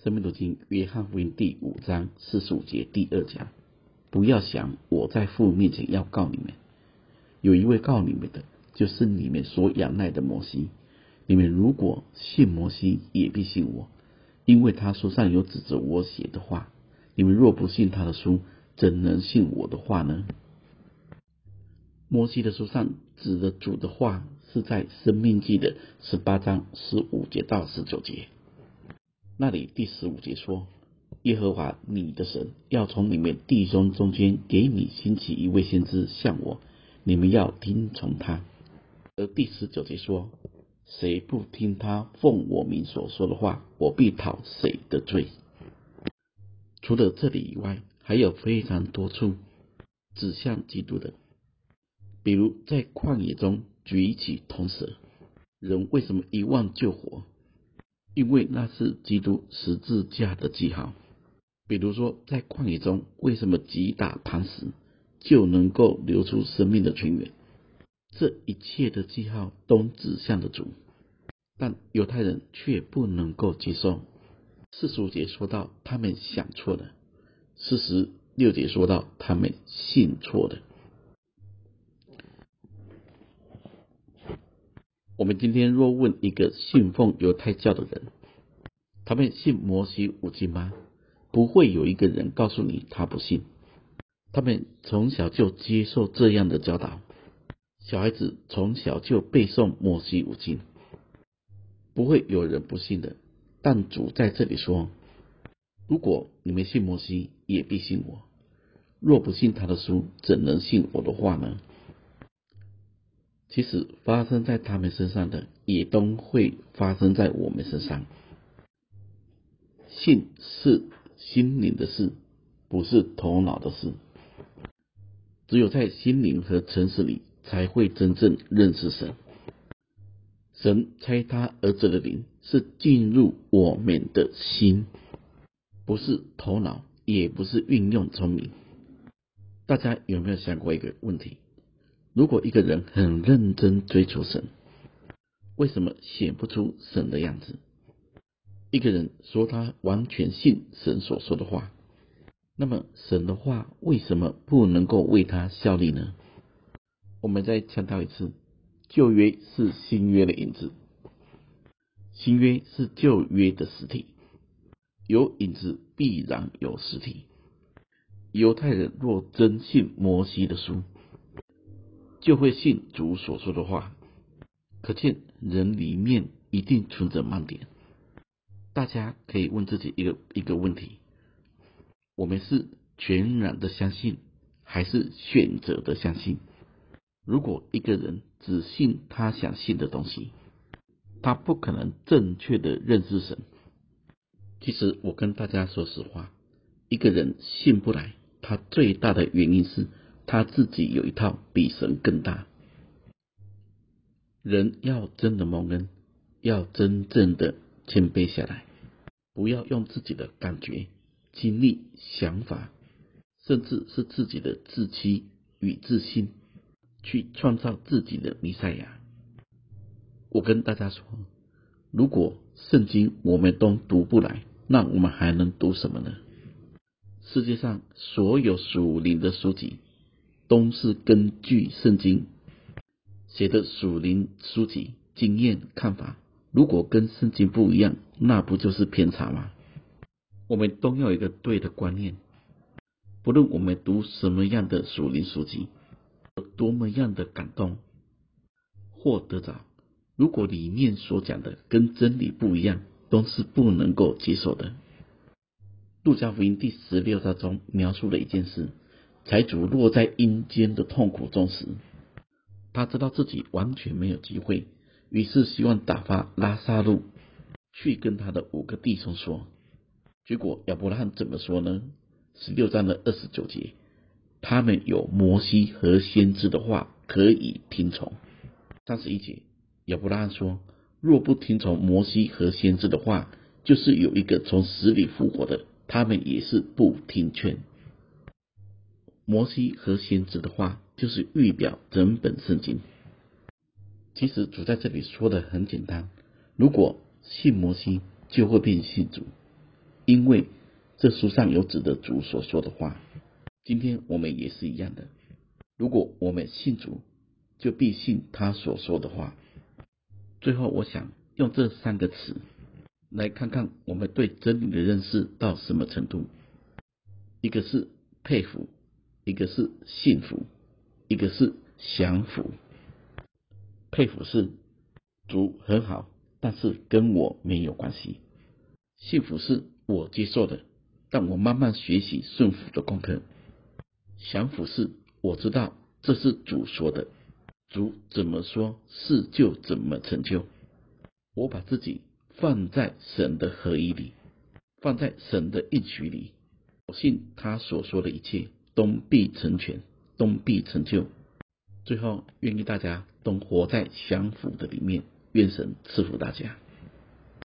生命读经约翰福音第5章45节第2讲，不要想我在父面前要告你们，有一位告你们的，就是你们所仰赖的摩西。你们如果信摩西，也必信我，因为他书上有指着我写的话。你们若不信他的书，怎能信我的话呢？摩西的书上指着主的话，是在申命记的18章15节到19节。那里第15节说，耶和华你的神要从你们弟兄中间给你兴起一位先知像我，你们要听从他。而第19节说，谁不听他奉我名所说的话，我必讨谁的罪。除了这里以外，还有非常多处指向基督的，比如在旷野中举起铜蛇，人为什么一望就活？因为那是基督十字架的记号。比如说在旷野中，为什么击打磐石就能够流出生命的泉源？这一切的记号都指向了主，但犹太人却不能够接受。45节说到他们想错了，46节说到他们信错了。我们今天若问一个信奉犹太教的人，他们信摩西五经吗？不会有一个人告诉你他不信。他们从小就接受这样的教导，小孩子从小就背诵摩西五经，不会有人不信的。但主在这里说，如果你们信摩西，也必信我。若不信他的书，怎能信我的话呢？其实发生在他们身上的，也都会发生在我们身上。信是心灵的事，不是头脑的事。只有在心灵和诚实里，才会真正认识神。神差他儿子的灵是进入我们的心，不是头脑，也不是运用聪明。大家有没有想过一个问题？如果一个人很认真追求神，为什么显不出神的样子？一个人说他完全信神所说的话，那么神的话为什么不能够为他效力呢？我们再强调一次，旧约是新约的影子，新约是旧约的实体，有影子必然有实体。犹太人若真信摩西的书，就会信主所说的话，可见人里面一定存着盲点。大家可以问自己一个问题，我们是全然的相信，还是选择的相信？如果一个人只信他想信的东西，他不可能正确的认识神。其实我跟大家说实话，一个人信不来，他最大的原因是他自己有一套比神更大。人要真的蒙恩，要真正的谦卑下来，不要用自己的感觉、经历、想法，甚至是自己的自欺与自信，去创造自己的弥赛亚。我跟大家说，如果圣经我们都读不来，那我们还能读什么呢？世界上所有属灵的书籍都是根据圣经写的属灵书籍，经验看法如果跟圣经不一样，那不就是偏差吗？我们都要有一个对的观念，不论我们读什么样的属灵书籍，有多么样的感动或得着，如果里面所讲的跟真理不一样，都是不能够接受的。路加福音第16章中描述了一件事，财主落在阴间的痛苦中时，他知道自己完全没有机会，于是希望打发拉撒路去跟他的5个弟兄说。结果亚伯拉罕怎么说呢？16章的29节，他们有摩西和先知的话可以听从。31节，亚伯拉罕说，若不听从摩西和先知的话，就是有一个从死里复活的，他们也是不听劝。摩西和先知的话就是预表整本圣经。其实主在这里说的很简单，如果信摩西就会变信主， 因为这书上有指的主所说的话。今天我们也是一样的，如果我们信主，就必信他所说的话。最后我想用这3个词来看看我们对真理的认识到什么程度。一个是佩服，一个是信服，一个是降服。佩服是主很好，但是跟我没有关系。信服是我接受的，但我慢慢学习顺服的功课。降服是我知道这是主说的，主怎么说，事就怎么成就。我把自己放在神的合一里，放在神的应许里，我信他所说的一切都必成全，都必成就。最后愿意大家都活在降服的里面，愿神赐福大家。